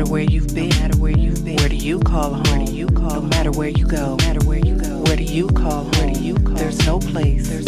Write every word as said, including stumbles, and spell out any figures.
where you've been, no matter where you've been, where do you call home? Where do you call? No matter where you go, no matter where you go, where do you call home? Where do you call? There's no place. There's